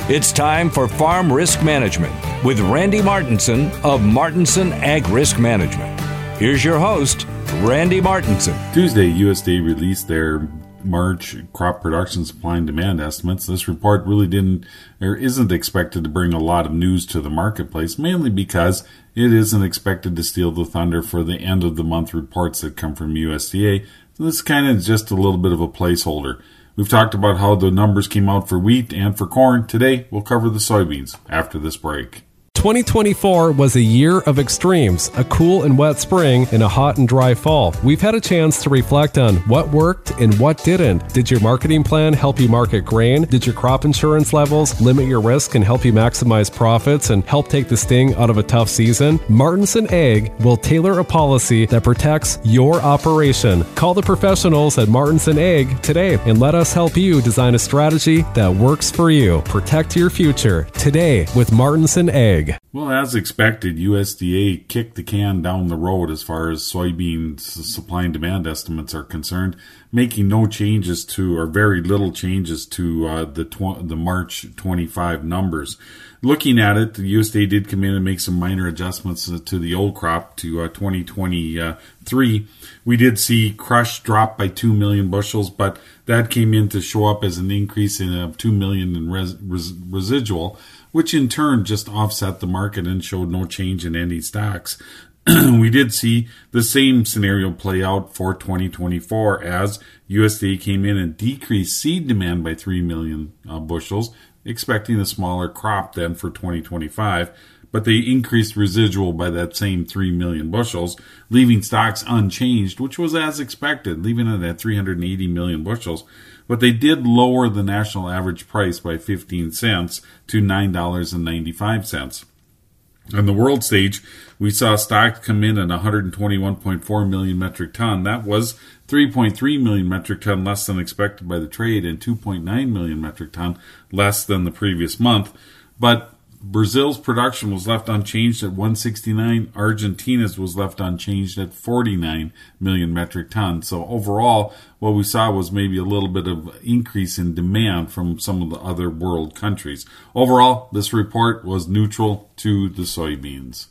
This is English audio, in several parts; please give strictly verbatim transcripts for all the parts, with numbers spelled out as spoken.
It's time for Farm Risk Management with Randy Martinson of Martinson Ag Risk Management. Here's your host, Randy Martinson. Tuesday, U S D A released their March crop production supply and demand estimates. This report really didn't or isn't expected to bring a lot of news to the marketplace, mainly because it isn't expected to steal the thunder for the end of the month reports that come from U S D A. So this kind of just a little bit of a placeholder. We've talked about how the numbers came out for wheat and for corn. Today, we'll cover the soybeans after this break. twenty twenty-four was a year of extremes, a cool and wet spring and a hot and dry fall. We've had a chance to reflect on what worked and what didn't. Did your marketing plan help you market grain? Did your crop insurance levels limit your risk and help you maximize profits and help take the sting out of a tough season? Martinson Ag will tailor a policy that protects your operation. Call the professionals at Martinson Ag today and let us help you design a strategy that works for you. Protect your future today with Martinson Ag. Well, as expected, U S D A kicked the can down the road as far as soybean supply and demand estimates are concerned, making no changes to, or very little changes to uh, the tw- the March twenty-five numbers. Looking at it, the U S D A did come in and make some minor adjustments to the old crop to uh, twenty twenty-three. We did see crush drop by two million bushels, but that came in to show up as an increase in uh, two million in res- res- residual, which in turn just offset the market and showed no change in any stocks. We did see the same scenario play out for twenty twenty-four as U S D A came in and decreased seed demand by three million uh, bushels, expecting a smaller crop than for twenty twenty-five, but they increased residual by that same three million bushels, leaving stocks unchanged, which was as expected, leaving it at three hundred eighty million bushels. But they did lower the national average price by fifteen cents to nine dollars and ninety-five cents. On the world stage, we saw stocks come in at one hundred twenty-one point four million metric ton. That was three point three million metric ton less than expected by the trade and two point nine million metric ton less than the previous month. But Brazil's production was left unchanged at one hundred sixty-nine. Argentina's was left unchanged at forty-nine million metric tons. So overall, what we saw was maybe a little bit of increase in demand from some of the other world countries. Overall, this report was neutral to the soybeans.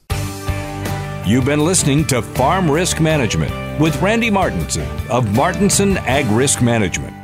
You've been listening to Farm Risk Management with Randy Martinson of Martinson Ag Risk Management.